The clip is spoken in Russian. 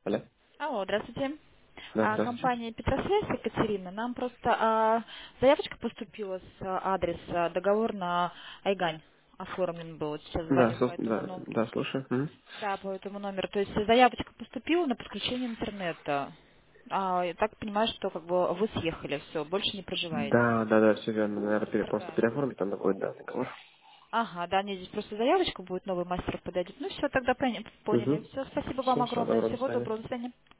Алло. Алло, здравствуйте. Да, здравствуйте. Компания Петросвязь, Екатерина. Нам просто заявочка поступила с адреса, договор на Айгань оформлен был. Вот сейчас Да, звоним по этому да, номеру. да, слушаю. Мгм. Да, по этому номеру. То есть заявочка поступила на подключение интернета. Я так понимаю, что как бы вы съехали, все, больше не проживаете. Да, все верно. Наверное, просто Другая. переоформить там такой, да, договор. Ага, да, нет, здесь просто заявочка будет, новый мастер подойдет. Ну все, тогда поняли. Угу. Все, спасибо вам Все, огромное. добро, до Всего свидания. доброго, до свидания.